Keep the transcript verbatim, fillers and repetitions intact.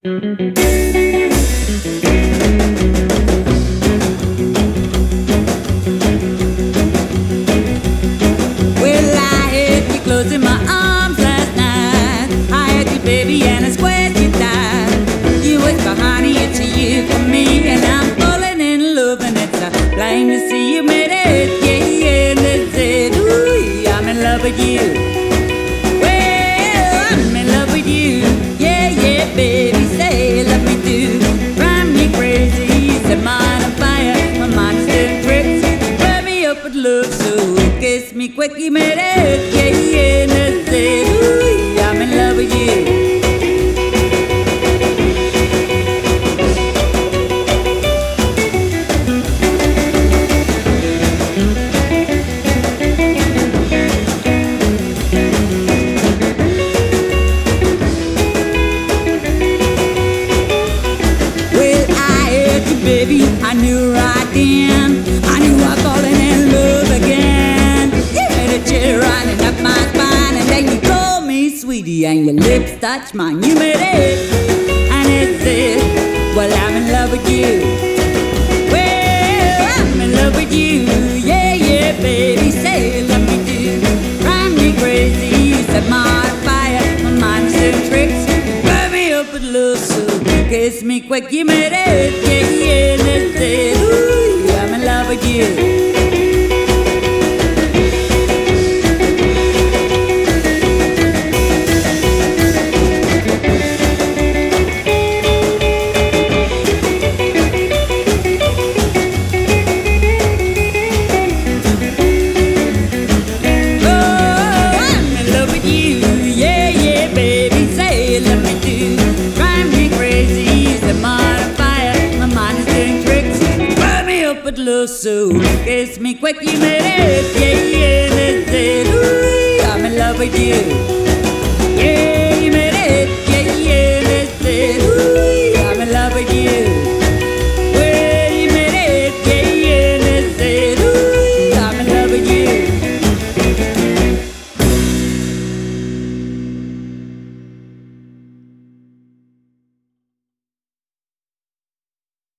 Well, I had you close in my arms last night. I had you, baby, and I swear you died. You whisper, honey, it's you for me, and I'm falling in love, and it's a plain to see you made it. Yeah, yeah, and that's it. Ooh, I'm in love with you. Well, I'm in love with you. Yeah, yeah, baby, say love me too. Drive me crazy, set mine on fire. My mind's still tricks. Burn me up with love, so kiss me quick, you made it. Yeah, yeah, and that's it. Ooh, I'm in love with you. Baby, I knew right then, I knew I was falling in love again. You made a chill running up my spine, and then you called me sweetie, and your lips touched mine. You made it, and it's it. Well, I'm in love with you. Well, I'm in love with you. Yeah, yeah, baby, say love me too. Drive me crazy, you set my heart on fire. My mind's still tricks. Burn me up with love, so kiss me quick, you made it. Yeah, yeah, that's it. Ooh, I'm in love with you. Love, so kiss me quick, you made it. Yeah, yeah, that's it. Ooh, I'm in love with you.